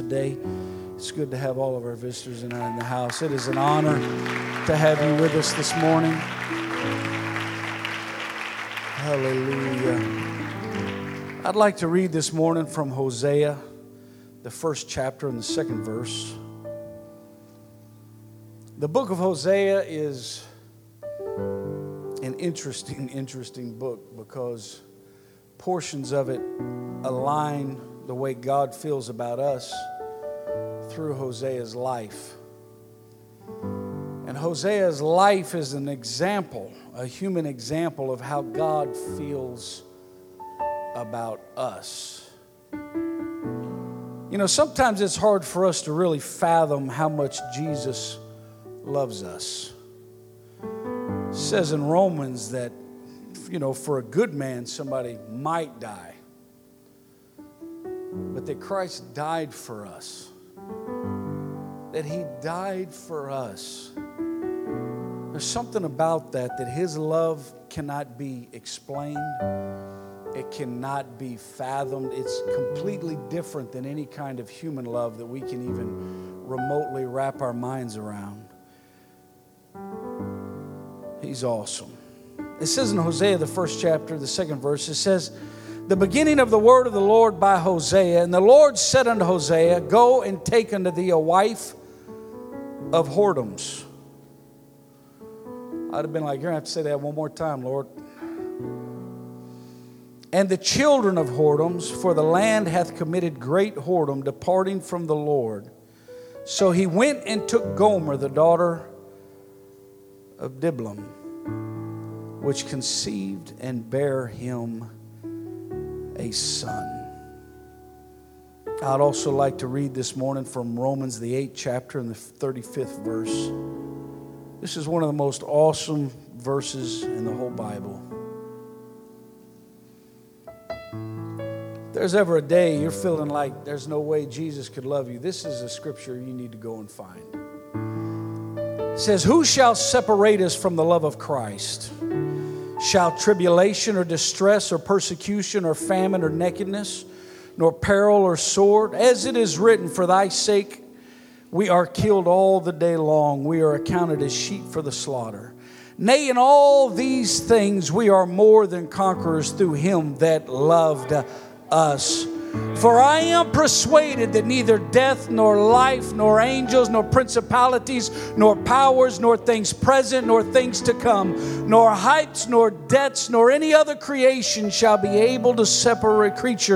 today. It's good to have all of our visitors in the house. It is an honor to have you with us this morning. Hallelujah. I'd like to read this morning from Hosea, the first chapter and the second verse. The book of Hosea is an interesting book because portions of it align the way God feels about us through Hosea's life. And Hosea's life is an example, a human example of how God feels about us. You know, sometimes it's hard for us to really fathom how much Jesus loves us. It says in Romans that, you know, for a good man, somebody might die. But that Christ died for us. That He died for us. There's something about that His love cannot be explained. It cannot be fathomed. It's completely different than any kind of human love that we can even remotely wrap our minds around. He's awesome. It says in Hosea, the first chapter, the second verse, it says, the beginning of the word of the Lord by Hosea. And the Lord said unto Hosea, go and take unto thee a wife of whoredoms. I'd have been like, you're going to have to say that one more time, Lord. And the children of whoredoms, for the land hath committed great whoredom, departing from the Lord. So he went and took Gomer, the daughter of Diblam, which conceived and bare him a son. I'd also like to read this morning from Romans, the 8th chapter and the 35th verse. This is one of the most awesome verses in the whole Bible. If there's ever a day you're feeling like there's no way Jesus could love you, this is a scripture you need to go and find. It says, who shall separate us from the love of Christ? Shall tribulation or distress or persecution or famine or nakedness, nor peril or sword? As it is written, for thy sake we are killed all the day long. We are accounted as sheep for the slaughter. Nay, in all these things we are more than conquerors through him that loved us. For I am persuaded that neither death, nor life, nor angels, nor principalities, nor powers, nor things present, nor things to come, nor heights, nor depths, nor any other creation shall be able to separate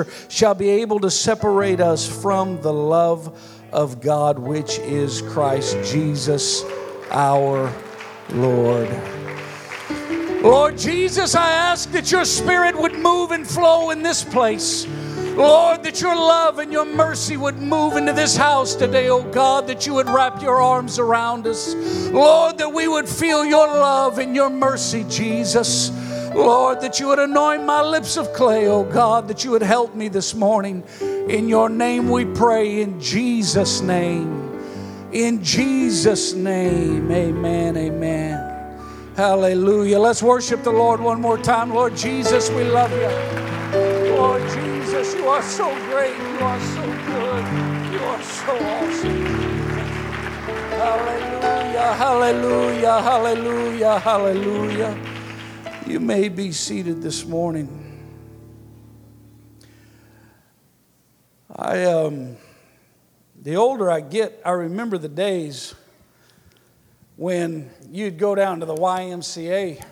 us from the love of God, which is Christ Jesus our Lord. Lord Jesus, I ask that your Spirit would move and flow in this place. Lord, that your love and your mercy would move into this house today, oh God, that you would wrap your arms around us. Lord, that we would feel your love and your mercy, Jesus. Lord, that you would anoint my lips of clay, oh God, that you would help me this morning. In your name we pray, in Jesus' name. In Jesus' name, amen, amen. Hallelujah. Let's worship the Lord one more time. Lord Jesus, we love you. Lord Jesus, you are so great. You are so good. You are so awesome. Hallelujah, hallelujah, hallelujah, hallelujah. You may be seated this morning. The older I get, I remember the days when you'd go down to the YMCA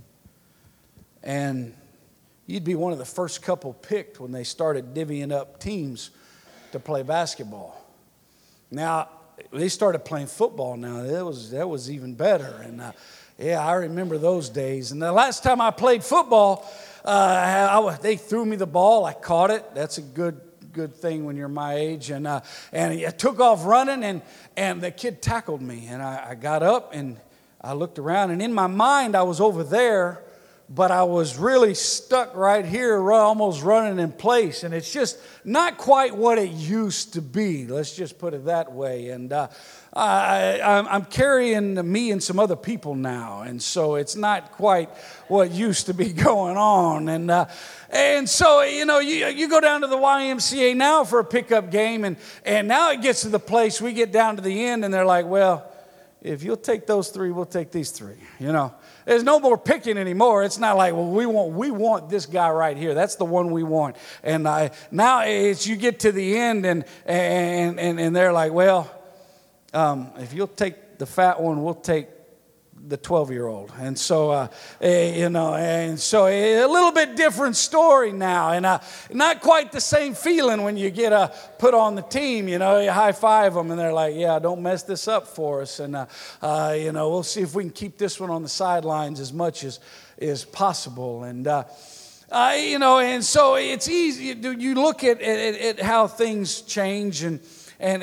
and you'd be one of the first couple picked when they started divvying up teams to play basketball. Now, they started playing football now. That was even better. And I remember those days. And the last time I played football, they threw me the ball. I caught it. That's a good thing when you're my age. And I took off running, and the kid tackled me. And I got up, and I looked around. And in my mind, I was over there, but I was really stuck right here, almost running in place. And it's just not quite what it used to be. Let's just put it that way. And I'm carrying me and some other people now. And so it's not quite what used to be going on. And so, you go down to the YMCA now for a pickup game. And now it gets to the place we get down to the end and they're like, well, if you'll take those three, we'll take these three, There's no more picking anymore. It's not like, well, we want this guy right here. That's the one we want. And now it's you get to the end and they're like, well, if you'll take the fat one, we'll take the 12-year-old. And so, and so a little bit different story now. And not quite the same feeling when you get put on the team, you high five them and they're like, yeah, don't mess this up for us. And, we'll see if we can keep this one on the sidelines as much as possible. And, and so it's easy. You look at how things change I'm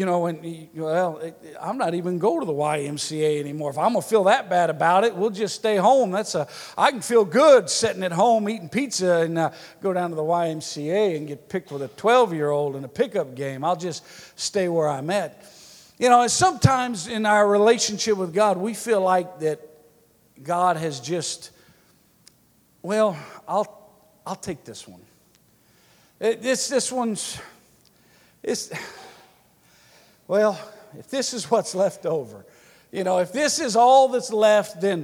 not even go to the YMCA anymore. If I'm going to feel that bad about it, we'll just stay home. I can feel good sitting at home eating pizza and go down to the YMCA and get picked with a 12-year-old in a pickup game. I'll just stay where I'm at. And sometimes in our relationship with God, we feel like that God has just, well, I'll take this one. This one's, well, if this is what's left over, if this is all that's left, then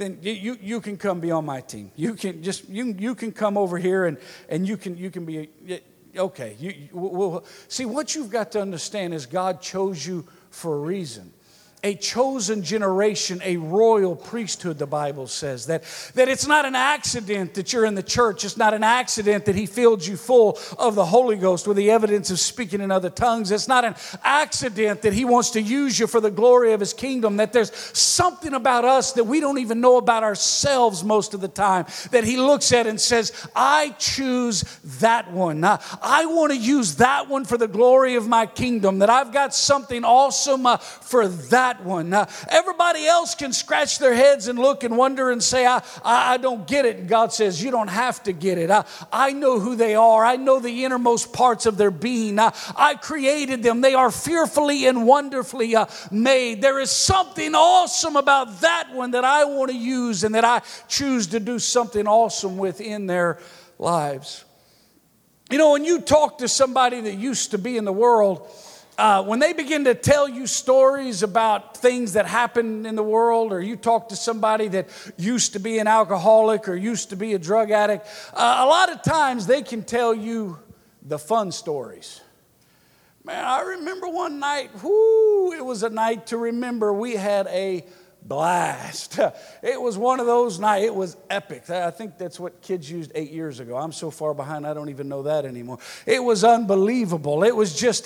you can come be on my team. You can come over here and you can be okay. See, what you've got to understand is God chose you for a reason. A chosen generation, a royal priesthood, the Bible says. That it's not an accident that you're in the church. It's not an accident that He filled you full of the Holy Ghost with the evidence of speaking in other tongues. It's not an accident that He wants to use you for the glory of His kingdom. That there's something about us that we don't even know about ourselves most of the time. That He looks at and says, I choose that one. I want to use that one for the glory of my kingdom. That I've got something awesome for that one. Everybody else can scratch their heads and look and wonder and say, I don't get it. And God says, you don't have to get it. I know who they are. I know the innermost parts of their being. I created them. They are fearfully and wonderfully made. There is something awesome about that one that I want to use and that I choose to do something awesome with in their lives. When you talk to somebody that used to be in the world, when they begin to tell you stories about things that happened in the world, or you talk to somebody that used to be an alcoholic or used to be a drug addict, a lot of times they can tell you the fun stories. Man, I remember one night, it was a night to remember. We had a blast. It was one of those nights. It was epic. I think that's what kids used 8 years ago. I'm so far behind, I don't even know that anymore. It was unbelievable. It was just,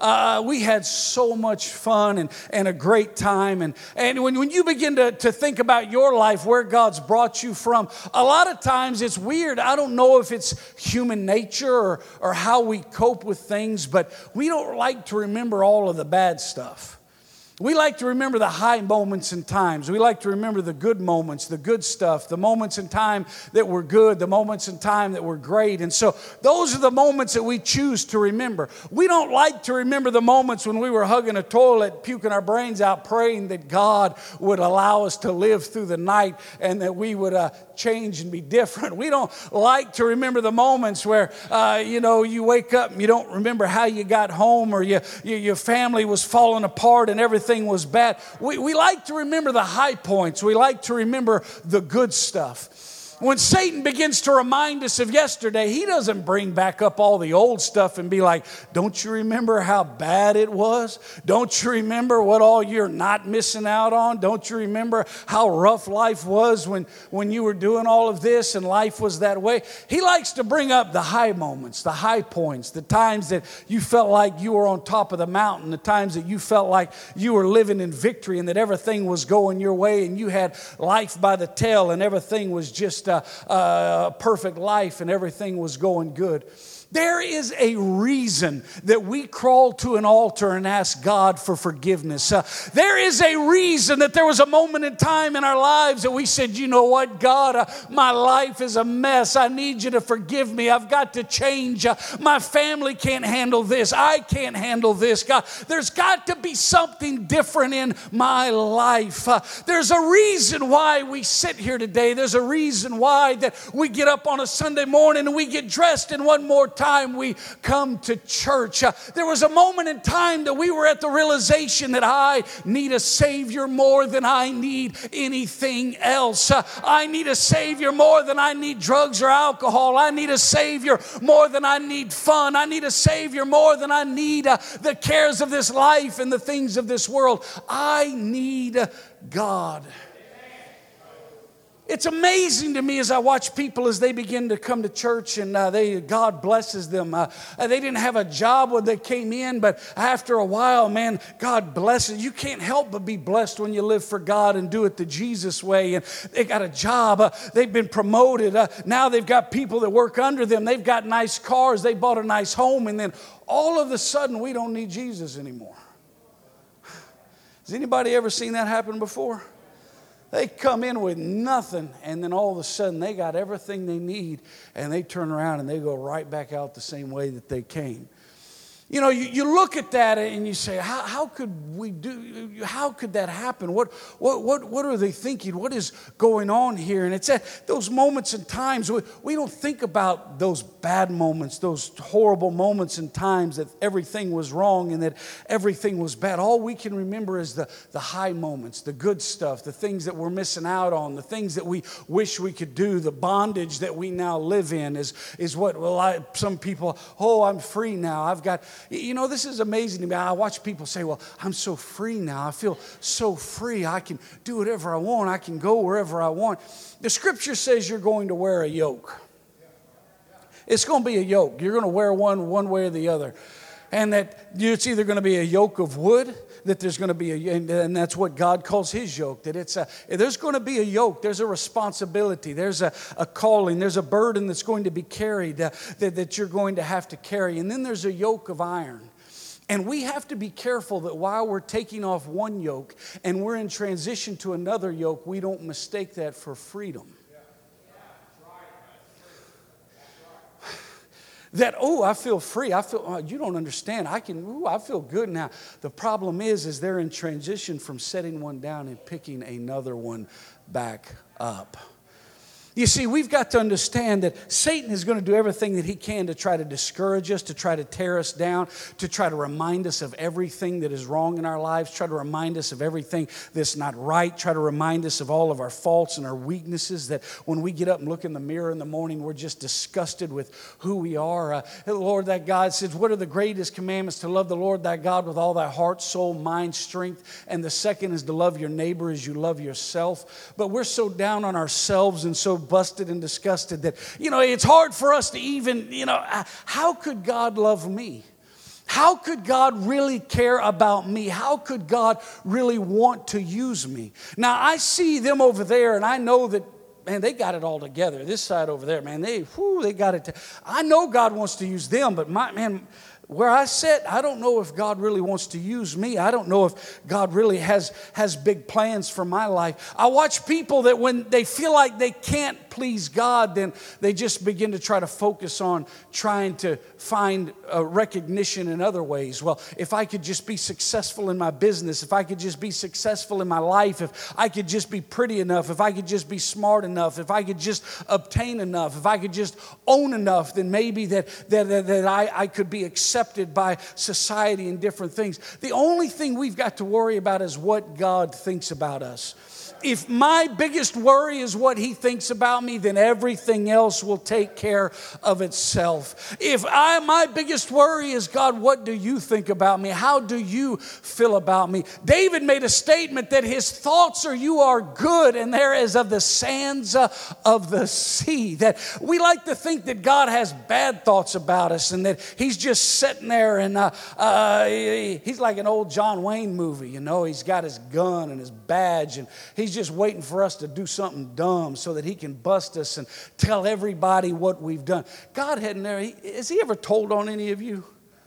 we had so much fun and a great time. And when you begin to think about your life, where God's brought you from, a lot of times it's weird. I don't know if it's human nature or how we cope with things, but we don't like to remember all of the bad stuff. We like to remember the high moments and times. We like to remember the good moments, the good stuff, the moments in time that were good, the moments in time that were great. And so those are the moments that we choose to remember. We don't like to remember the moments when we were hugging a toilet, puking our brains out, praying that God would allow us to live through the night and that we would change and be different. We don't like to remember the moments where, you wake up and you don't remember how you got home, or your family was falling apart and everything was bad. We like to remember the high points. We like to remember the good stuff. When Satan begins to remind us of yesterday, he doesn't bring back up all the old stuff and be like, don't you remember how bad it was? Don't you remember what all you're not missing out on? Don't you remember how rough life was when you were doing all of this and life was that way? He likes to bring up the high moments, the high points, the times that you felt like you were on top of the mountain, the times that you felt like you were living in victory and that everything was going your way and you had life by the tail and everything was just a perfect life and everything was going good. There is a reason that we crawl to an altar and ask God for forgiveness. There is a reason that there was a moment in time in our lives that we said, you know what, God, my life is a mess. I need you to forgive me. I've got to change. My family can't handle this. I can't handle this. God, there's got to be something different in my life. There's a reason why we sit here today. There's a reason why that we get up on a Sunday morning and we get dressed and one more time we come to church. There was a moment in time that we were at the realization that I need a Savior more than I need anything else. I need a Savior more than I need drugs or alcohol. I need a Savior more than I need fun. I need a Savior more than I need the cares of this life and the things of this world. I need God. It's amazing to me as I watch people as they begin to come to church and God blesses them. They didn't have a job when they came in, but after a while, man, God blesses. You can't help but be blessed when you live for God and do it the Jesus way. And they got a job. They've been promoted. Now they've got people that work under them. They've got nice cars. They bought a nice home. And then all of a sudden, we don't need Jesus anymore. Has anybody ever seen that happen before? They come in with nothing, and then all of a sudden they got everything they need, and they turn around and they go right back out the same way that they came. You know, you look at that and you say, how could that happen? What are they thinking? What is going on here? And it's at those moments and times we don't think about those bad moments, those horrible moments and times that everything was wrong and that everything was bad. All we can remember is the high moments, the good stuff, the things that we're missing out on, the things that we wish we could do, the bondage that we now live in is what, some people, I'm free now. I've got... You know, this is amazing to me. I watch people say, well, I'm so free now. I feel so free. I can do whatever I want. I can go wherever I want. The scripture says you're going to wear a yoke. It's going to be a yoke. You're going to wear one way or the other. And that it's either going to be a yoke of wood, that there's going to be and that's what God calls his yoke, that there's going to be a yoke, there's a responsibility, there's a calling, there's a burden that's going to be carried, that you're going to have to carry. And then there's a yoke of iron. And we have to be careful that while we're taking off one yoke and we're in transition to another yoke, we don't mistake that for freedom. That, I feel free. You don't understand. I feel good now. The problem is they're in transition from setting one down and picking another one back up. You see, we've got to understand that Satan is going to do everything that he can to try to discourage us, to try to tear us down, to try to remind us of everything that is wrong in our lives, try to remind us of everything that's not right, try to remind us of all of our faults and our weaknesses, that when we get up and look in the mirror in the morning, we're just disgusted with who we are. The Lord thy God says, what are the greatest commandments? To love the Lord thy God with all thy heart, soul, mind, strength. And the second is to love your neighbor as you love yourself. But we're so down on ourselves and so busted and disgusted that, it's hard for us to even, how could God love me? How could God really care about me? How could God really want to use me? Now, I see them over there, and I know that, man, they got it all together. This side over there, man, they got it. I know God wants to use them, but where I sit, I don't know if God really wants to use me. I don't know if God really has big plans for my life. I watch people that when they feel like they can't please God, then they just begin to try to focus on trying to find recognition in other ways. Well, if I could just be successful in my business, if I could just be successful in my life, if I could just be pretty enough, if I could just be smart enough, if I could just obtain enough, if I could just own enough, then maybe that I could be accepted by society and different things. The only thing we've got to worry about is what God thinks about us. If my biggest worry is what he thinks about me, then everything else will take care of itself. If my biggest worry is, God, what do you think about me? How do you feel about me? David made a statement that his thoughts you are good, and they're as of the sands of the sea. That we like to think that God has bad thoughts about us and that he's just sitting there and he's like an old John Wayne movie, He's got his gun and his badge and he's He's just waiting for us to do something dumb so that He can bust us and tell everybody what we've done. God hadn't ever, has He ever told on any of you?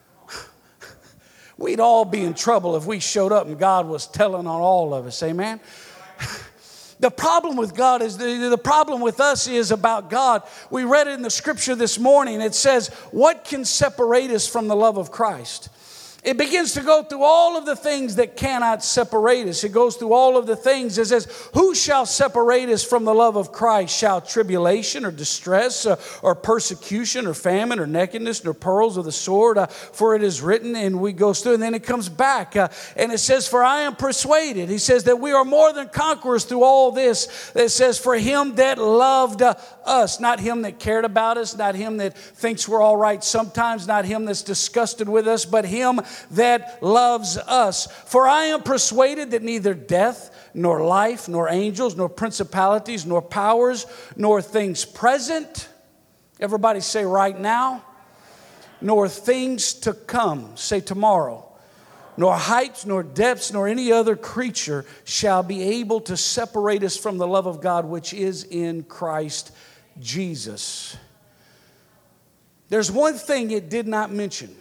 We'd all be in trouble if we showed up and God was telling on all of us. Amen? The problem with God is, the problem with us is about God. We read it in the scripture this morning. It says, what can separate us from the love of Christ? It begins to go through all of the things that cannot separate us. It goes through all of the things. It says, who shall separate us from the love of Christ? Shall tribulation or distress or persecution or famine or nakedness or perils of the sword? For it is written, and we go through, and then it comes back. And it says, for I am persuaded. He says that we are more than conquerors through all this. It says, for him that loved us, not him that cared about us, not him that thinks we're all right sometimes, not him that's disgusted with us, but him that loves us. For I am persuaded that neither death, nor life, nor angels, nor principalities, nor powers, nor things present, everybody say right now, nor things to come, say tomorrow, nor heights, nor depths, nor any other creature shall be able to separate us from the love of God which is in Christ Jesus. There's one thing it did not mention.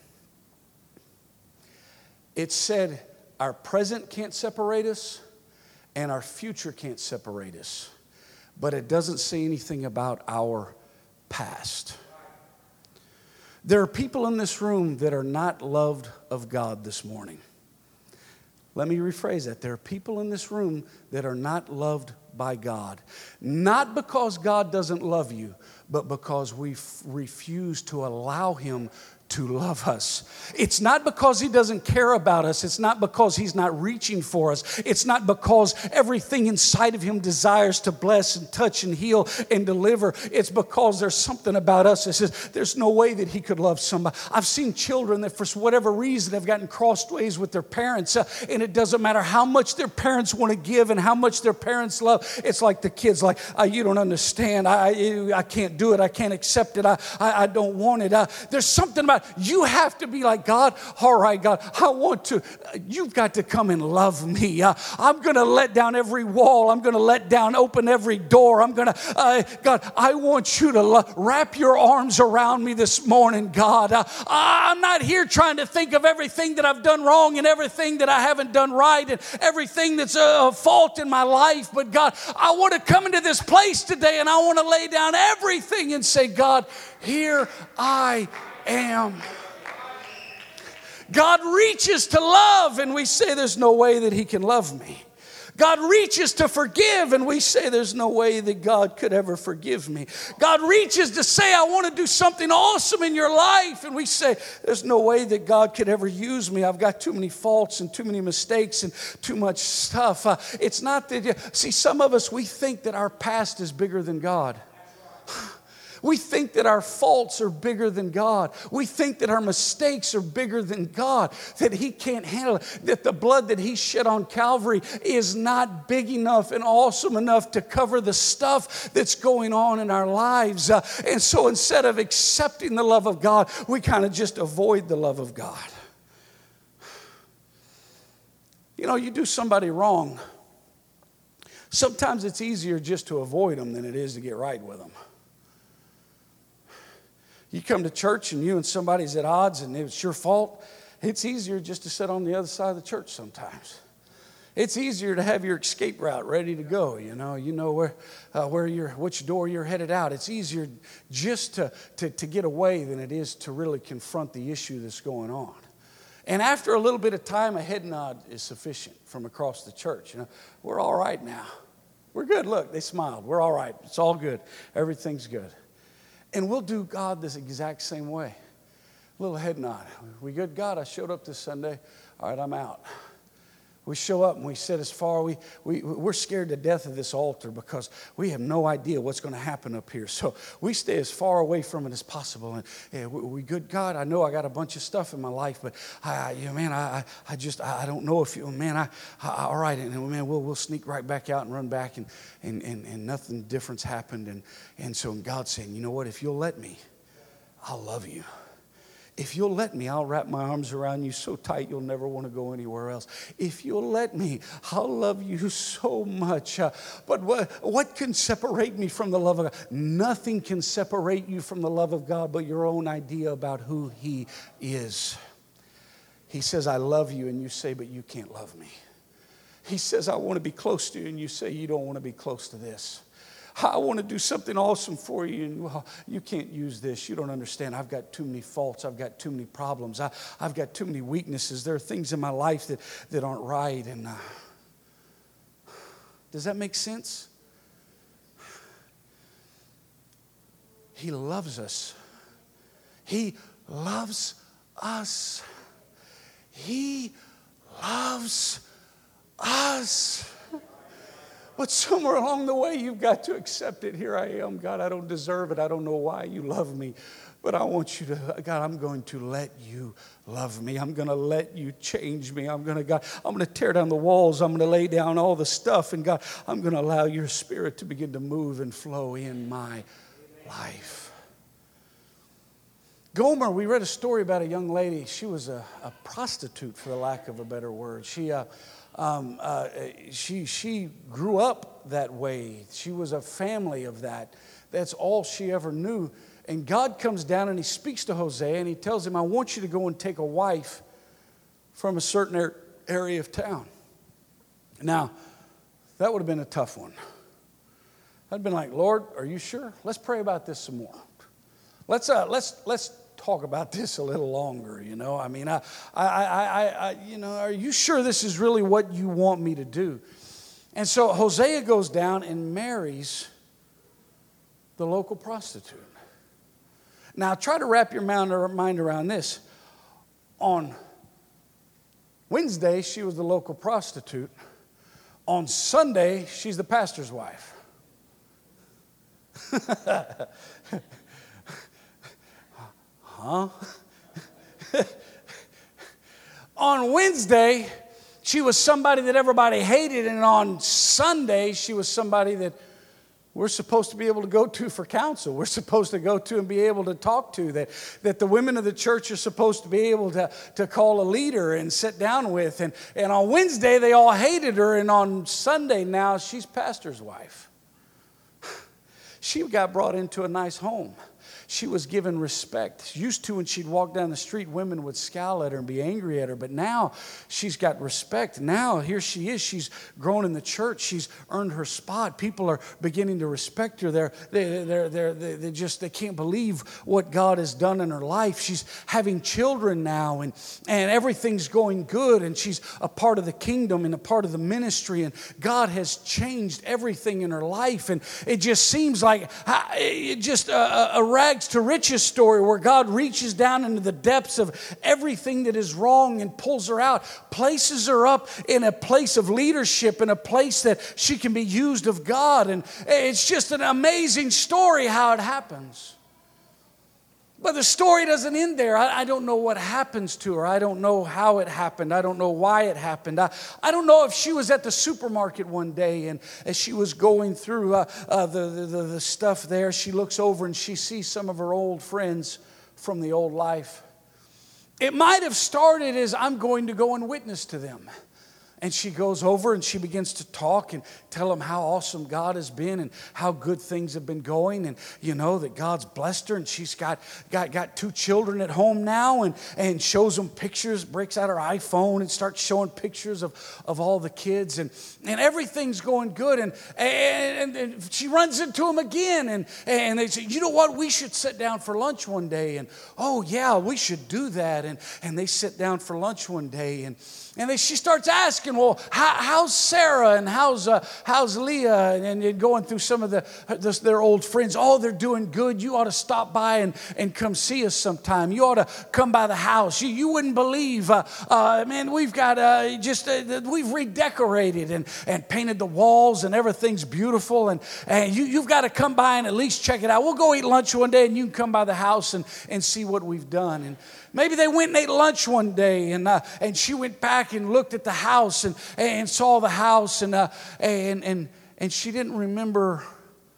It said our present can't separate us and our future can't separate us. But it doesn't say anything about our past. There are people in this room that are not loved of God this morning. Let me rephrase that. There are people in this room that are not loved by God. Not because God doesn't love you, but because we refuse to allow Him to love us. It's not because He doesn't care about us. It's not because He's not reaching for us. It's not because everything inside of Him desires to bless and touch and heal and deliver. It's because there's something about us that says there's no way that He could love somebody. I've seen children that for whatever reason have gotten crossways with their parents, and it doesn't matter how much their parents want to give and how much their parents love. It's like the kids like, you don't understand. I can't do it. I can't accept it. I don't want it. There's something about you have to be like, God, all right, God, I want to. You've got to come and love me. I'm going to let down every wall. I'm going to open every door. I'm going to, God, I want you to wrap your arms around me this morning, God. I'm not here trying to think of everything that I've done wrong and everything that I haven't done right and everything that's a fault in my life. But God, I want to come into this place today and I want to lay down everything and say, God, here I am. God reaches to love and we say there's no way that He can love me. God reaches to forgive and we say there's no way that God could ever forgive me. God reaches to say I want to do something awesome in your life and we say there's no way that God could ever use me. I've got too many faults and too many mistakes and too much stuff. It's not that, see, some of us, we think that our past is bigger than God. We think that our faults are bigger than God. We think that our mistakes are bigger than God, that He can't handle it, that the blood that He shed on Calvary is not big enough and awesome enough to cover the stuff that's going on in our lives. And so instead of accepting the love of God, we kind of just avoid the love of God. You know, you do somebody wrong, sometimes it's easier just to avoid them than it is to get right with them. You come to church and you and somebody's at odds and it's your fault. It's easier just to sit on the other side of the church sometimes. It's easier to have your escape route ready to go. You know which door you're headed out. It's easier just to get away than it is to really confront the issue that's going on. And after a little bit of time, a head nod is sufficient from across the church. We're all right now. We're good. Look, they smiled. We're all right. It's all good. Everything's good. And we'll do God this exact same way. A little head nod. We good, God? I showed up this Sunday. All right, I'm out. We show up and we sit as far. We're scared to death of this altar because we have no idea what's going to happen up here. So we stay as far away from it as possible. And we good, God? I know I got a bunch of stuff in my life, but I don't know if you, man, all right. And man, we'll sneak right back out and run back and nothing different's happened. And so God's saying, you know what? If you'll let me, I'll love you. If you'll let me, I'll wrap my arms around you so tight you'll never want to go anywhere else. If you'll let me, I'll love you so much. But what can separate me from the love of God? Nothing can separate you from the love of God but your own idea about who He is. He says, I love you, and you say, but you can't love me. He says, I want to be close to you, and you say, you don't want to be close to this. I want to do something awesome for you, and well, you can't use this. You don't understand. I've got too many faults. I've got too many problems. I've got too many weaknesses. There are things in my life that aren't right. And does that make sense? He loves us. He loves us. He loves us. But somewhere along the way, you've got to accept it. Here I am, God, I don't deserve it. I don't know why you love me. But I want you to, God, I'm going to let you love me. I'm going to let you change me. I'm going to tear down the walls. I'm going to lay down all the stuff. And God, I'm going to allow your Spirit to begin to move and flow in my life. Gomer, we read a story about a young lady. She was a prostitute, for the lack of a better word. She grew up that way. She was a family of that. That's all she ever knew. And God comes down and He speaks to Hosea and He tells him, I want you to go and take a wife from a certain area of town. Now, that would have been a tough one. I'd been like, Lord, are you sure? Let's pray about this some more. Let's talk about this a little longer, you know. I mean, are you sure this is really what you want me to do? And so Hosea goes down and marries the local prostitute. Now, try to wrap your mind around this. On Wednesday, she was the local prostitute. On Sunday, she's the pastor's wife. Huh? On Wednesday, she was somebody that everybody hated, and on Sunday, she was somebody that we're supposed to be able to go to for counsel. We're supposed to go to and be able to talk to, that the women of the church are supposed to be able to call a leader and sit down with. And on Wednesday, they all hated her, and on Sunday now, she's pastor's wife. She got brought into a nice home. She was given respect. Used to, when she'd walk down the street, women would scowl at her and be angry at her. But now she's got respect. Now here she is. She's grown in the church. She's earned her spot. People are beginning to respect her. They can't believe what God has done in her life. She's having children now, and everything's going good. And she's a part of the kingdom and a part of the ministry. And God has changed everything in her life. And it just seems like a rags to riches story where God reaches down into the depths of everything that is wrong and pulls her out, places her up in a place of leadership, in a place that she can be used of God. And it's just an amazing story how it happens. But the story doesn't end there. I don't know what happens to her. I don't know how it happened. I don't know why it happened. I don't know if she was at the supermarket one day, and as she was going through the stuff there, she looks over and she sees some of her old friends from the old life. It might have started as, I'm going to go and witness to them. And she goes over and she begins to talk and tell them how awesome God has been and how good things have been going, and you know that God's blessed her, and she's got 2 children at home now, and shows them pictures, breaks out her iPhone and starts showing pictures of all the kids, and everything's going good, and she runs into them again, and they say, you know what, we should sit down for lunch one day, and oh yeah, we should do that, and they sit down for lunch one day, and she starts asking, well, how's Sarah and how's Leah, and going through some of their old friends. Oh, they're doing good. You ought to stop by and come see us sometime. You ought to come by the house. You wouldn't believe, man, we've got we've redecorated and painted the walls, and everything's beautiful, and you've got to come by and at least check it out. We'll go eat lunch one day, and you can come by the house and see what we've done. And maybe they went and ate lunch one day, and she went back and looked at the house and saw the house, and she didn't remember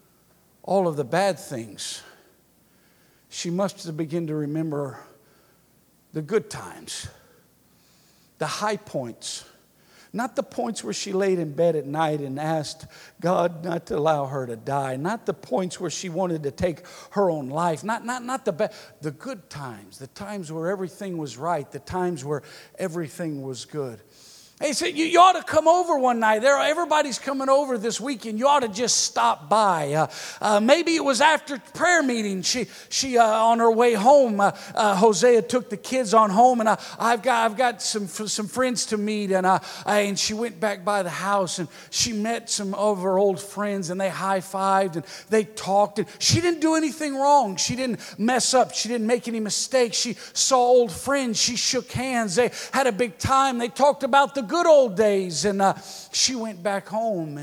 all of the bad things. She must have begun to remember the good times, the high points. Not the points where she laid in bed at night and asked God not to allow her to die. Not the points where she wanted to take her own life. Not the good times, the times where everything was right, the times where everything was good. He said, you ought to come over one night. Everybody's coming over this weekend. You ought to just stop by. Maybe it was after prayer meeting. She on her way home, Hosea took the kids on home, and I've got some friends to meet, and she went back by the house, and she met some of her old friends, and they high-fived, and they talked, and she didn't do anything wrong. She didn't mess up. She didn't make any mistakes. She saw old friends. She shook hands. They had a big time. They talked about the good old days, and she went back home,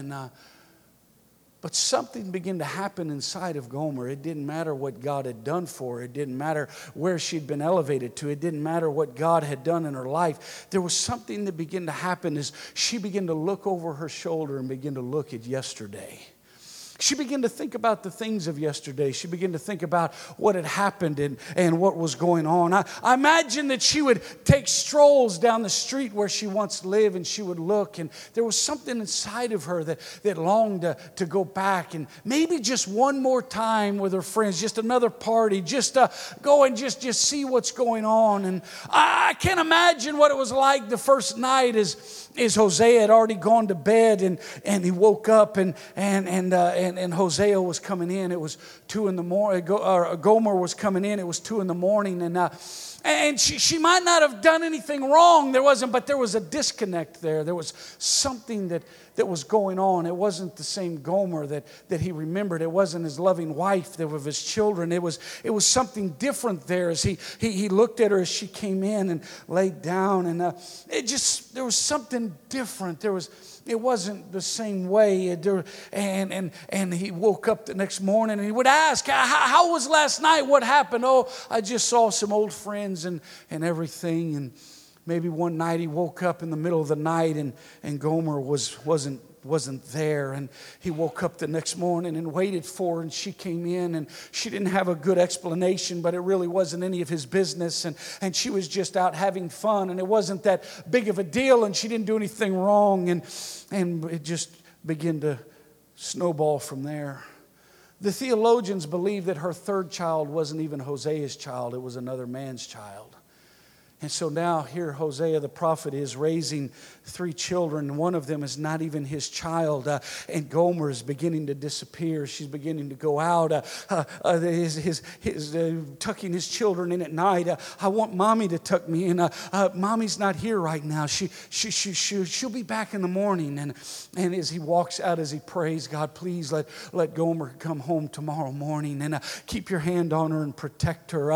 but something began to happen inside of Gomer. It didn't matter what God had done for her. It didn't matter where she'd been elevated to. It didn't matter what God had done in her life. There was something that began to happen as she began to look over her shoulder and begin to look at yesterday. She began to think about the things of yesterday. She began to think about what had happened and what was going on. I imagine that she would take strolls down the street where she once lived, and she would look, and there was something inside of her that longed to go back, and maybe just one more time with her friends, just another party, just go and just see what's going on. And I can't imagine what it was like the first night as Hosea had already gone to bed, and he woke up, and Hosea was coming in. It was 2 in the morning. Gomer was coming in. It was 2 in the morning, and she might not have done anything wrong. There was a disconnect there. There was something that was going on. It wasn't the same Gomer that he remembered. It wasn't his loving wife that of his children. It was something different there as he looked at her as she came in and laid down, and there was something different. It wasn't the same way. And he woke up the next morning and he would ask, how was last night? What happened? Oh, I just saw some old friends and everything. And maybe one night he woke up in the middle of the night and Gomer wasn't there, and he woke up the next morning and waited for her, and she came in, and she didn't have a good explanation, but it really wasn't any of his business, and she was just out having fun, and it wasn't that big of a deal, and she didn't do anything wrong, and it just began to snowball from there. The theologians believe that her third child wasn't even Hosea's child, it was another man's child. And so now here Hosea the prophet is raising 3 children. One of them is not even his child. And Gomer is beginning to disappear. She's beginning to go out. Tucking his children in at night. I want mommy to tuck me in. Mommy's not here right now. She'll be back in the morning. And as he walks out, as he prays, God, please let Gomer come home tomorrow morning. And keep your hand on her and protect her.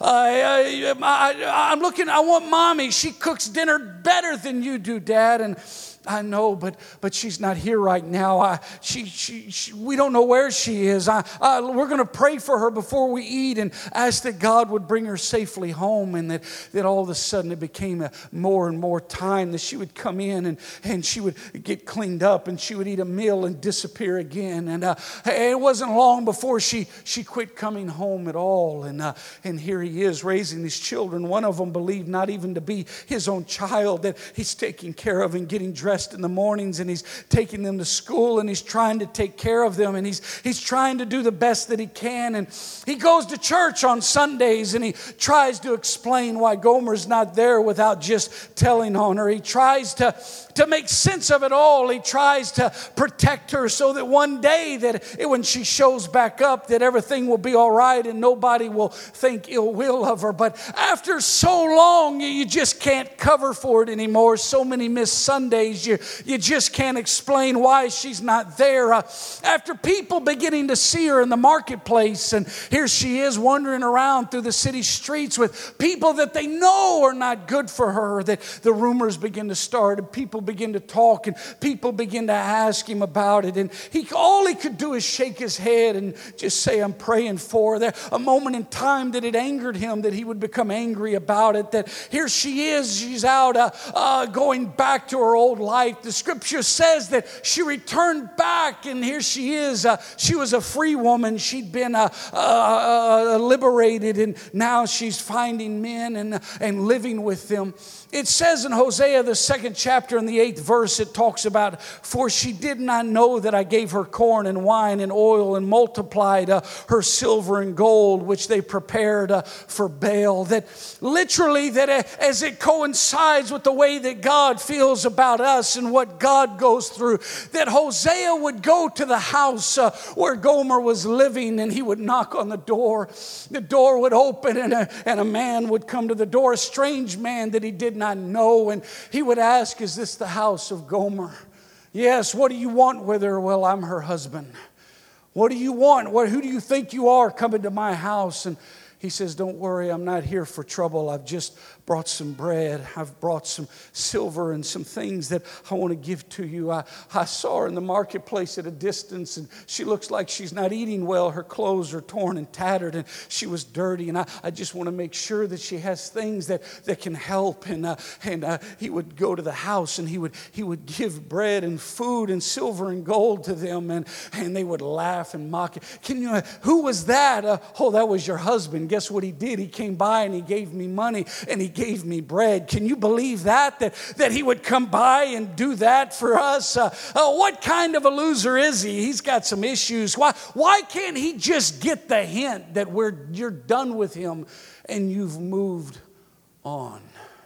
I'm looking... I want mommy. She cooks dinner better than you do, Dad. And I know, but she's not here right now. We don't know where she is. We're going to pray for her before we eat and ask that God would bring her safely home, and that all of a sudden it became more and more time that she would come in and she would get cleaned up and she would eat a meal and disappear again. And it wasn't long before she quit coming home at all. And here he is raising these children. One of them believed not even to be his own child, that he's taking care of and getting dressed in the mornings, and he's taking them to school, and he's trying to take care of them, and he's trying to do the best that he can. And he goes to church on Sundays, and he tries to explain why Gomer's not there without just telling on her. He tries to make sense of it all. He tries to protect her so that one day when she shows back up, that everything will be all right and nobody will think ill will of her. But after so long, you just can't cover for it anymore. So many missed Sundays, you just can't explain why she's not there. After people beginning to see her in the marketplace, and here she is wandering around through the city streets with people that they know are not good for her, that the rumors begin to start, and people begin to talk, and people begin to ask him about it, and all he could do is shake his head and just say, I'm praying for her. There a moment in time that it angered him, that he would become angry about it, that here she is, she's out going back to her old life. The scripture says that she returned back, and here she is. She was a free woman. She'd been liberated, and now she's finding men and living with them. It says in Hosea, the 2nd chapter and the 8th verse, it talks about, for she did not know that I gave her corn and wine and oil and multiplied her silver and gold, which they prepared for Baal. That literally, that as it coincides with the way that God feels about us and what God goes through, that Hosea would go to the house where Gomer was living, and he would knock on the door. The door would open, and a man would come to the door, a strange man that he did not know, and he would ask, is this the house of Gomer? Yes. What do you want with her? Well, I'm her husband. What do you want? Who do you think you are coming to my house? And he says, don't worry, I'm not here for trouble. I've just brought some bread. I've brought some silver and some things that I want to give to you. I saw her in the marketplace at a distance, and she looks like she's not eating well. Her clothes are torn and tattered, and she was dirty. And I just want to make sure that she has things that can help. And he would go to the house, and he would give bread and food and silver and gold to them, and they would laugh and mock it. Who was that? Oh, that was your husband. Guess what he did? He came by and he gave me money, and he gave me bread. Can you believe that he would come by and do that for us? What kind of a loser is he? He's got some issues. Why can't he just get the hint that you're done with him and you've moved on?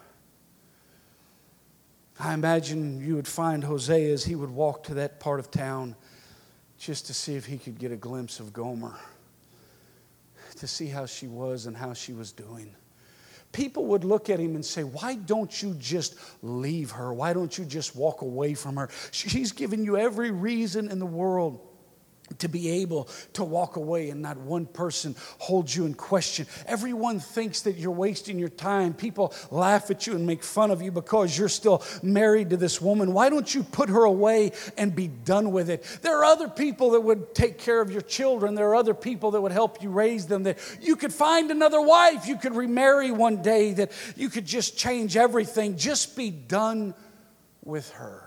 I imagine you would find Hosea as he would walk to that part of town just to see if he could get a glimpse of Gomer, to see how she was and how she was doing. People would look at him and say, why don't you just leave her? Why don't you just walk away from her? She's given you every reason in the world to be able to walk away, and not one person holds you in question. Everyone thinks that you're wasting your time. People laugh at you and make fun of you because you're still married to this woman. Why don't you put her away and be done with it? There are other people that would take care of your children. There are other people that would help you raise them, that you could find another wife. You could remarry one day, that you could just change everything. Just be done with her.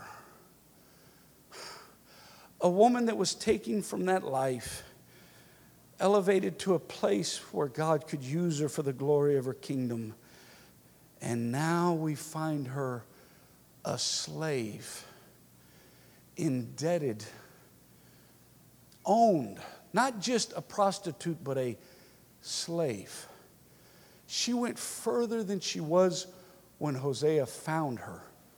A woman that was taken from that life, elevated to a place where God could use her for the glory of her kingdom. And now we find her a slave, indebted, owned, not just a prostitute, but a slave. She went further than she was when Hosea found her.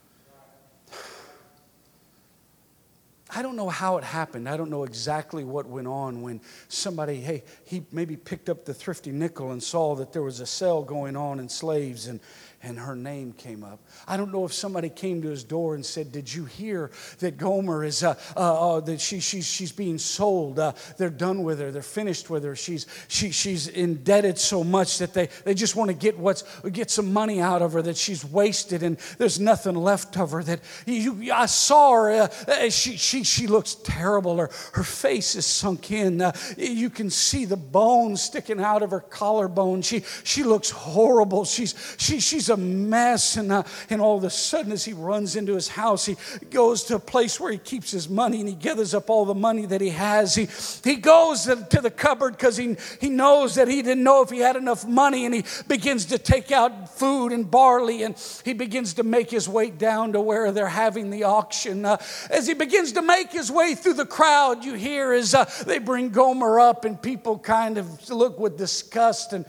I don't know how it happened. I don't know exactly what went on when somebody, he maybe picked up the thrifty nickel and saw that there was a sale going on in slaves, and her name came up. I don't know if somebody came to his door and said, did you hear that Gomer is, that she's being sold. They're done with her. They're finished with her. She's indebted so much that they just want to get some money out of her, that she's wasted and there's nothing left of her. That I saw her. She looks terrible. Her face is sunk in. You can see the bones sticking out of her collarbone. She looks horrible. She's a mess. And all of a sudden, as he runs into his house, he goes to a place where he keeps his money, and he gathers up all the money that he has. He goes to the cupboard because he knows that he didn't know if he had enough money, and he begins to take out food and barley, and he begins to make his way down to where they're having the auction. As he begins to make his way through the crowd, you hear as they bring Gomer up, and people kind of look with disgust and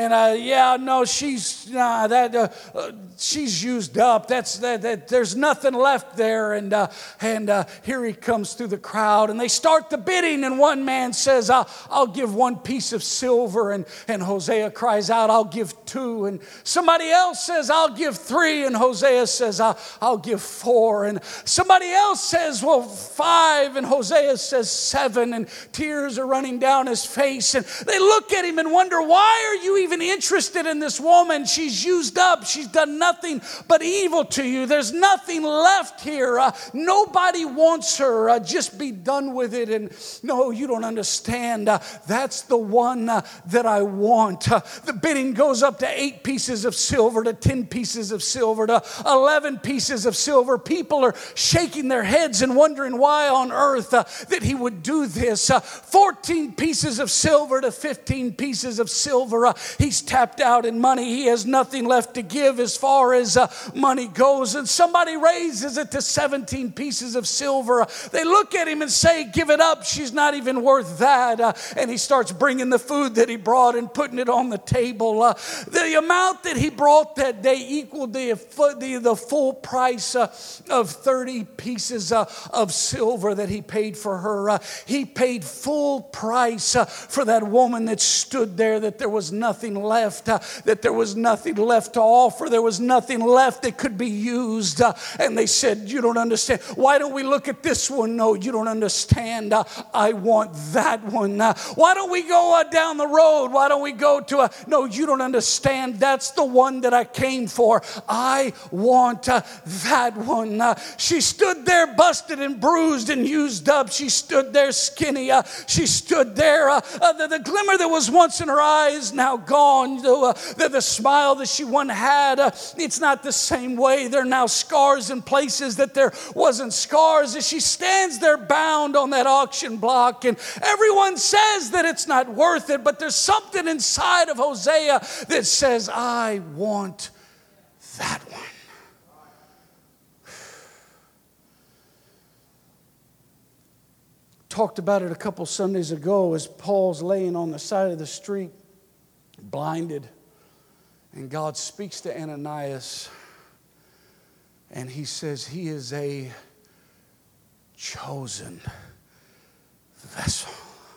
she's used up. There's nothing left there. And here he comes through the crowd, and they start the bidding. And one man says, "I'll give 1 piece of silver," and Hosea cries out, "I'll give 2." And somebody else says, "I'll give 3," and Hosea says, "I'll give 4." And somebody else says, "Well, 5," and Hosea says 7. And tears are running down his face, and they look at him and wonder, why are you even interested in this woman? She's used up. up. She's done nothing but evil to you. There's nothing left here. Nobody wants her. Just be done with it. And no, you don't understand. That's the one that I want. The bidding goes up to 8 pieces of silver, to 10 pieces of silver, to 11 pieces of silver. People are shaking their heads and wondering why on earth that he would do this. 14 pieces of silver to 15 pieces of silver. He's tapped out in money. He has nothing left to give as far as money goes. And somebody raises it to 17 pieces of silver. They look at him and say, give it up. She's not even worth that. And he starts bringing the food that he brought and putting it on the table. The amount that he brought that day equaled the full price of 30 pieces of silver that he paid for her. He paid full price for that woman that stood there, that there was nothing left, that there was nothing left to offer. There was nothing left that could be used. And they said, you don't understand. Why don't we look at this one? No, you don't understand. I want that one. Why don't we go down the road? Why don't we go to no, you don't understand. That's the one that I came for. I want that one. She stood there busted and bruised and used up. She stood there skinny. She stood there. The glimmer that was once in her eyes now gone. The smile that she once had, it's not the same way. There are now scars in places that there wasn't scars. As she stands there bound on that auction block, and everyone says that it's not worth it, but there's something inside of Hosea that says, I want that one. Talked about it a couple Sundays ago as Paul's laying on the side of the street, blinded. And God speaks to Ananias. And he says, he is a chosen vessel.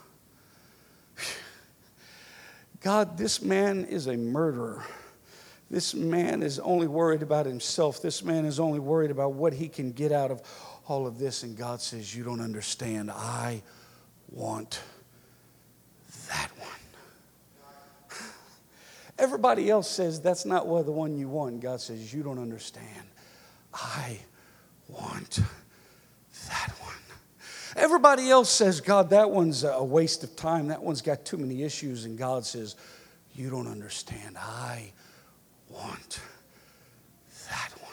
God, this man is a murderer. This man is only worried about himself. This man is only worried about what he can get out of all of this. And God says, you don't understand. I want that one. Everybody else says that's not the one you want. God says, you don't understand. I want that one. Everybody else says, God, that one's a waste of time. That one's got too many issues. And God says, you don't understand. I want that one.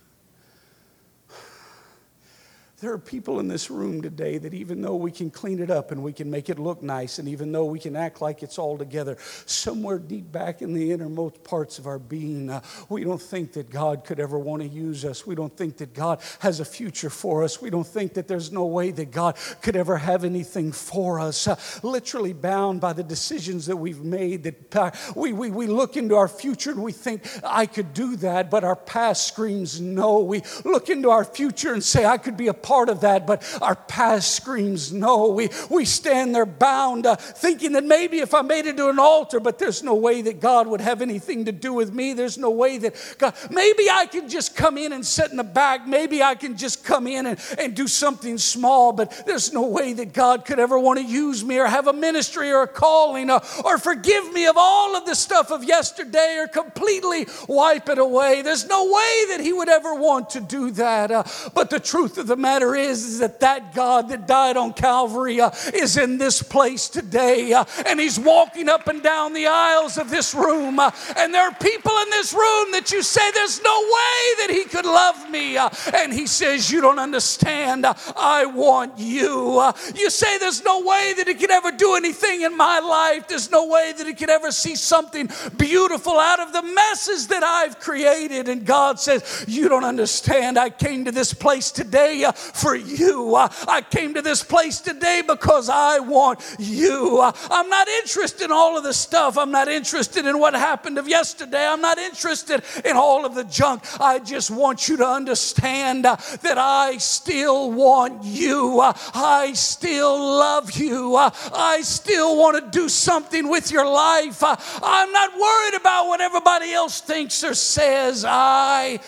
There are people in this room today that even though we can clean it up and we can make it look nice, and even though we can act like it's all together, somewhere deep back in the innermost parts of our being, we don't think that God could ever want to use us. We don't think that God has a future for us. We don't think that there's no way that God could ever have anything for us. Literally bound by the decisions that we've made, that we look into our future and we think, I could do that, but our past screams no. We look into our future and say, I could be a part of that, but our past screams no. We stand there bound, thinking that maybe if I made it to an altar, but there's no way that God would have anything to do with me. There's no way that God, maybe I can just come in and sit in the back. Maybe I can just come in and do something small, but there's no way that God could ever want to use me or have a ministry or a calling or forgive me of all of the stuff of yesterday or completely wipe it away. There's no way that he would ever want to do that. But the truth of the matter is that God that died on Calvary is in this place today, and he's walking up and down the aisles of this room, and there are people in this room that you say there's no way that he could love me, and he says, you don't understand, I want you. You say there's no way that he could ever do anything in my life. There's no way that he could ever see something beautiful out of the messes that I've created, and God says, you don't understand. I came to this place today for you. I came to this place today because I want you. I'm not interested in all of the stuff. I'm not interested in what happened of yesterday. I'm not interested in all of the junk. I just want you to understand that I still want you. I still love you. I still want to do something with your life. I'm not worried about what everybody else thinks or says. I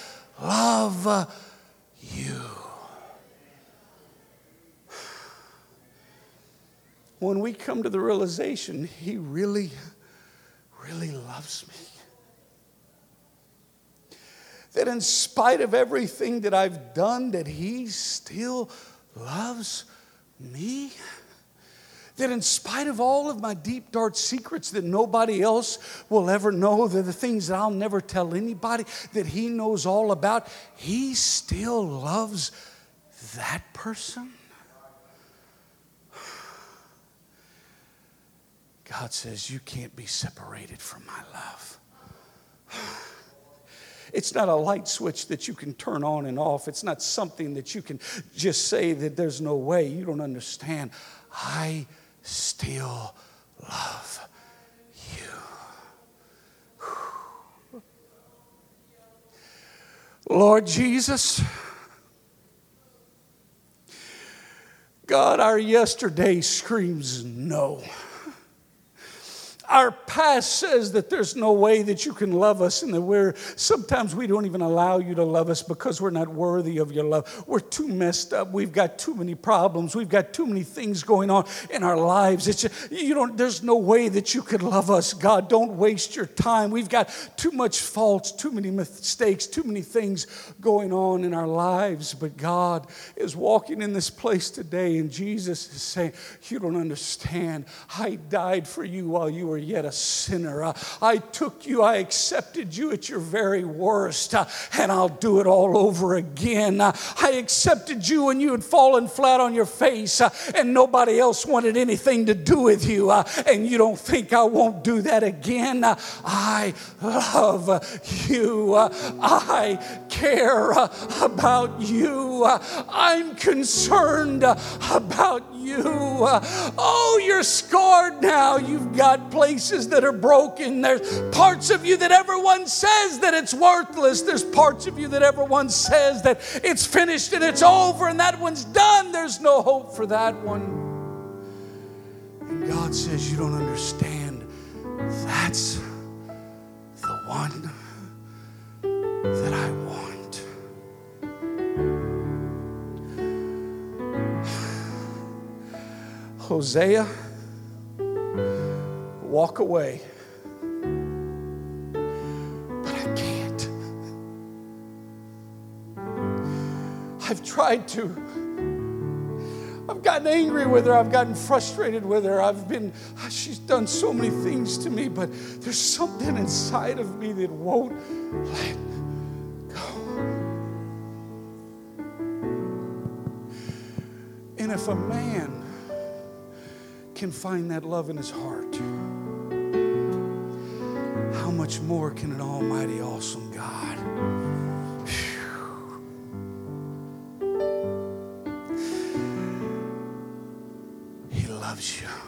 love you. When we come to the realization, he really, really loves me. that in spite of everything that I've done, that He still loves me? That in spite of all of my deep, dark secrets that nobody else will ever know, that the things that I'll never tell anybody, that He knows all about, He still loves that person? God says, you can't be separated from my love. It's not a light switch that you can turn on and off. It's not something that you can just say that there's no way. You don't understand. I still love you. Lord Jesus, God, our yesterday screams no. Our past says that there's no way that you can love us, and that sometimes we don't even allow you to love us because we're not worthy of your love. We're too messed up. We've got too many problems. We've got too many things going on in our lives. It's just, there's no way that you could love us. God, don't waste your time. We've got too much faults, too many mistakes, too many things going on in our lives. But God is walking in this place today, and Jesus is saying, you don't understand. I died for you while you were yet a sinner. I took you, I accepted you at your very worst, and I'll do it all over again. I accepted you when you had fallen flat on your face, and nobody else wanted anything to do with you, and you don't think I won't do that again. I love you. I care about you. I'm concerned about you. Oh, you're scarred now. You've got places that are broken. There's parts of you that everyone says that it's worthless. There's parts of you that everyone says that it's finished and it's over and that one's done. There's no hope for that one. And God says, you don't understand. That's the one that I want. Hosea, walk away. But I can't. I've tried to. I've gotten angry with her. I've gotten frustrated with her. She's done so many things to me, but there's something inside of me that won't let go. And if a man can find that love in his heart, how much more can an almighty, awesome God? He loves you.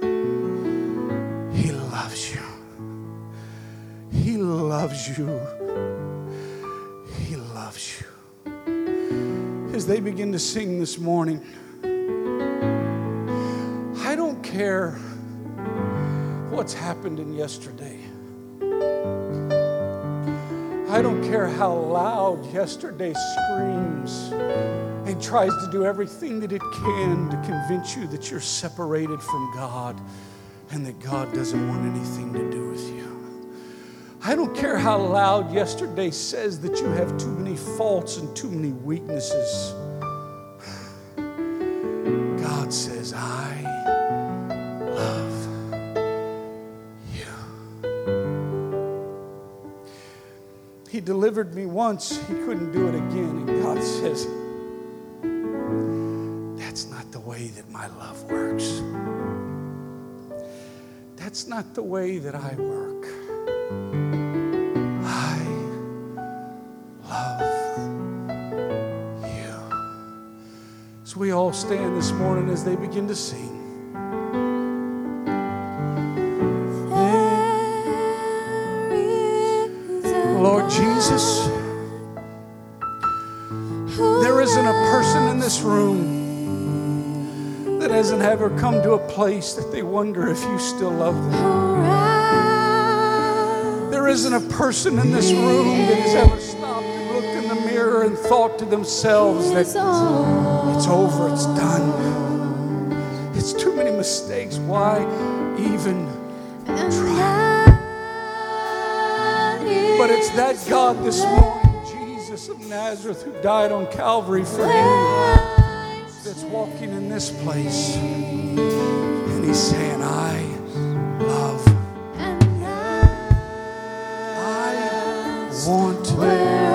He loves you. He loves you. He loves you. As they begin to sing this morning, I don't care what's happened in yesterday. I don't care how loud yesterday screams and tries to do everything that it can to convince you that you're separated from God and that God doesn't want anything to do with you. I don't care how loud yesterday says that you have too many faults and too many weaknesses. God says, I love you. He delivered me once. He couldn't do it again. And God says, that's not the way that my love works. That's not the way that I work. I love you. So we all stand this morning as they begin to sing. Lord Jesus, there isn't a person in this room that hasn't ever come to a place that they wonder if you still love them. There isn't a person in this room that has ever stopped and looked in the mirror and thought to themselves that it's over, it's done. It's too many mistakes. Why even try? But it's that God this morning, Jesus. Jesus of Nazareth who died on Calvary for you that's walking in this place. And he's saying, I love. I want to.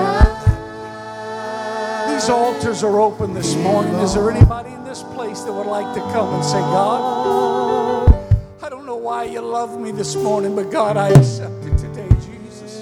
These altars are open this morning. Is there anybody in this place that would like to come and say, God, I don't know why you love me this morning, but God, I accept it today, Jesus.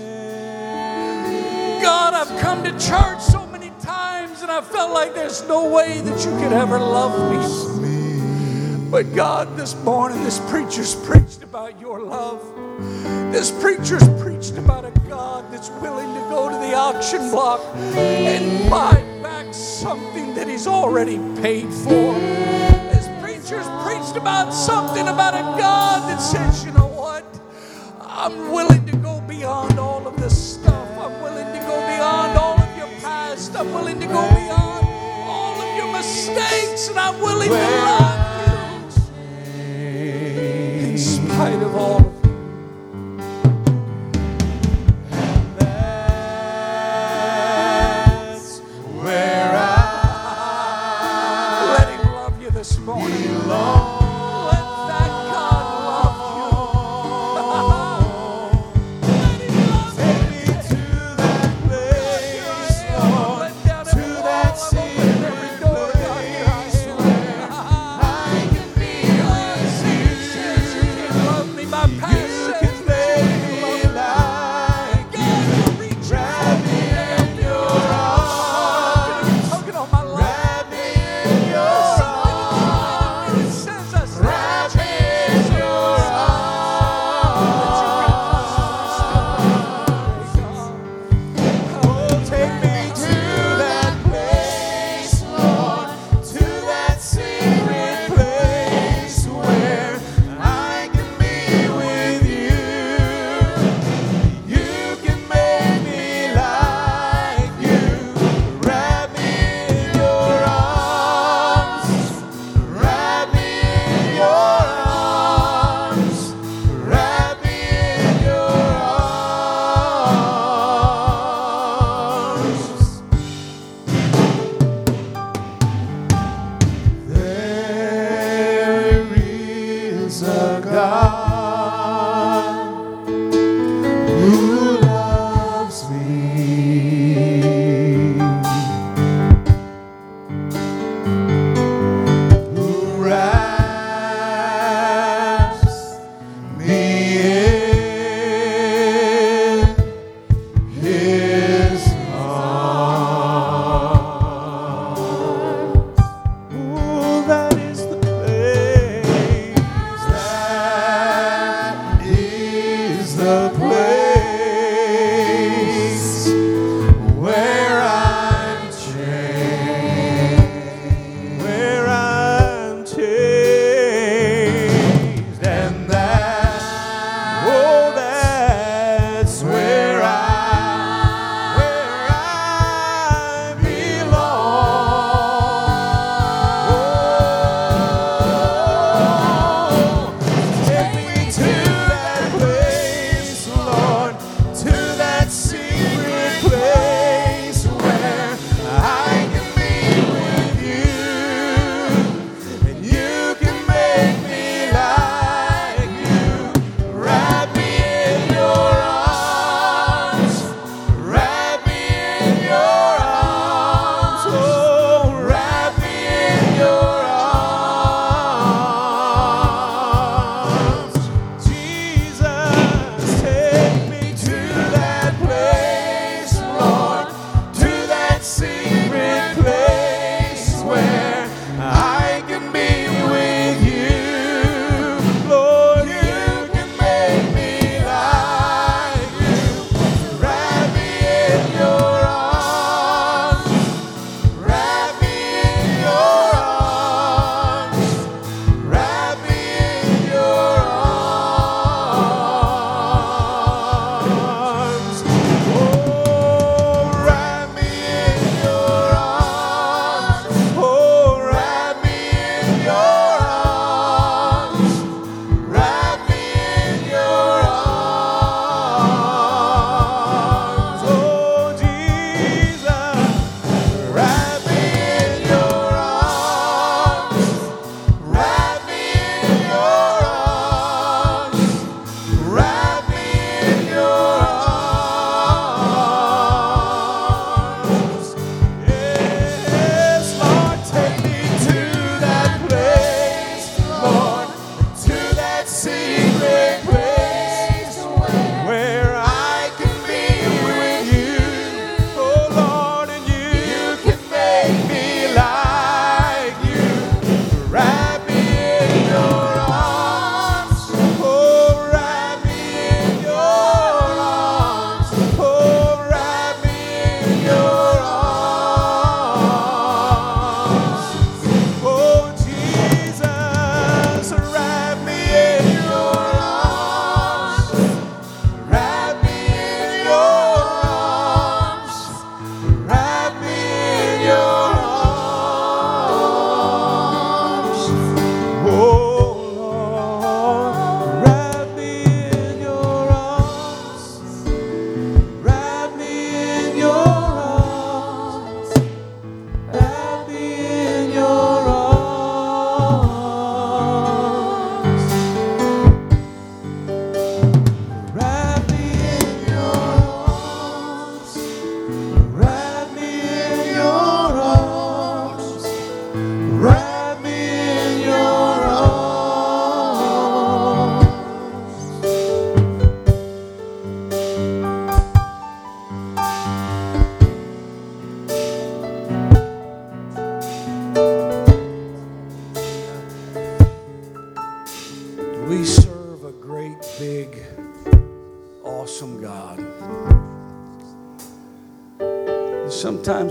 God, I've come to church so many times and I felt like there's no way that you could ever love me. But God, this morning, this preacher's preached about your love. This preacher's preached about a God that's willing to go to the auction block and buy back something that he's already paid for. This preacher's preached about something about a God that says, you know what? I'm willing to go beyond all of this stuff. I'm willing to go beyond all of your past. I'm willing to go beyond all of your mistakes. And I'm willing to love you in spite of all of it. This morning, Lord, let that God love you. Let him love you. Take me to that place, Lord, to that secret place where I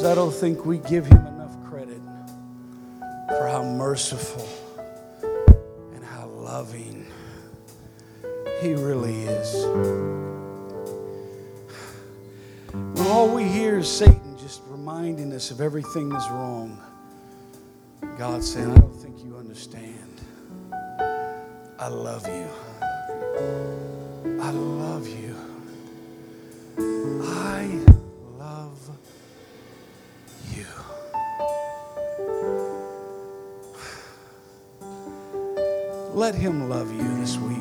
Sometimes I don't think we give him enough credit for how merciful and how loving he really is. When all we hear is Satan just reminding us of everything that's wrong, God's saying, I don't think you understand. I love you. I love you. I love you. Let him love you this week.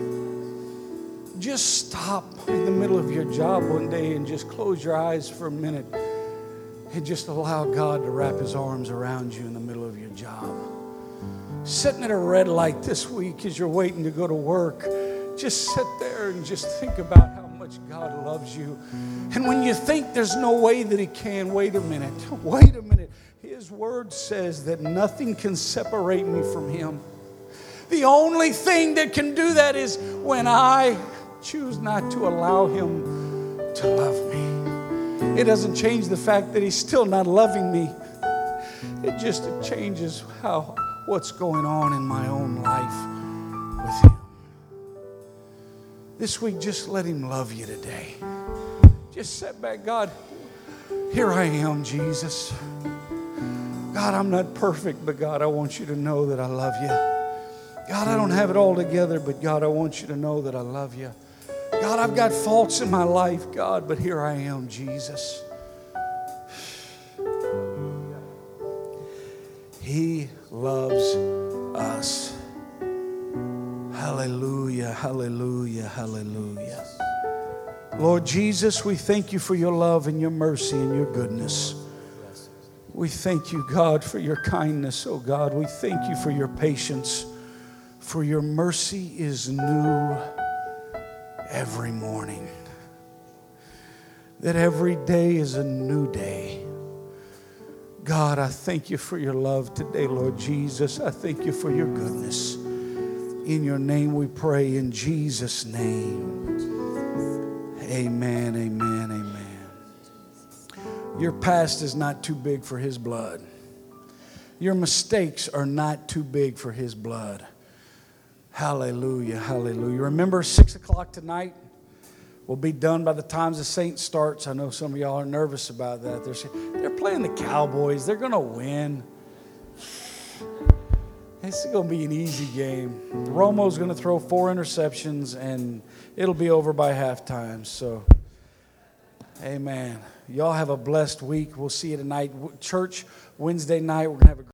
Just stop in the middle of your job one day and just close your eyes for a minute and just allow God to wrap his arms around you in the middle of your job. Sitting at a red light this week as you're waiting to go to work, just sit there and just think about how much God loves you. And when you think there's no way that he can, wait a minute. Wait a minute. His word says that nothing can separate me from him. The only thing that can do that is when I choose not to allow him to love me. It doesn't change the fact that he's still not loving me. It just changes what's going on in my own life with him. This week, just let him love you today. Just sit back. God, here I am, Jesus. God, I'm not perfect, but God, I want you to know that I love you. God, I don't have it all together, but God, I want you to know that I love you. God, I've got faults in my life, God, but here I am, Jesus. He loves us. Hallelujah, hallelujah, hallelujah. Lord Jesus, we thank you for your love and your mercy and your goodness. We thank you, God, for your kindness, oh God. We thank you for your patience, for your mercy is new every morning. That every day is a new day. God, I thank you for your love today, Lord Jesus. I thank you for your goodness. In your name we pray, in Jesus' name. Amen, amen, amen. Your past is not too big for his blood. Your mistakes are not too big for his blood. Hallelujah, hallelujah. Remember, 6 o'clock tonight. We'll be done by the time the Saints starts. I know some of y'all are nervous about that. They're playing the Cowboys. They're going to win. It's going to be an easy game. Romo's going to throw 4 interceptions, and it'll be over by halftime. So, amen. Y'all have a blessed week. We'll see you tonight. Church, Wednesday night, we're going to have a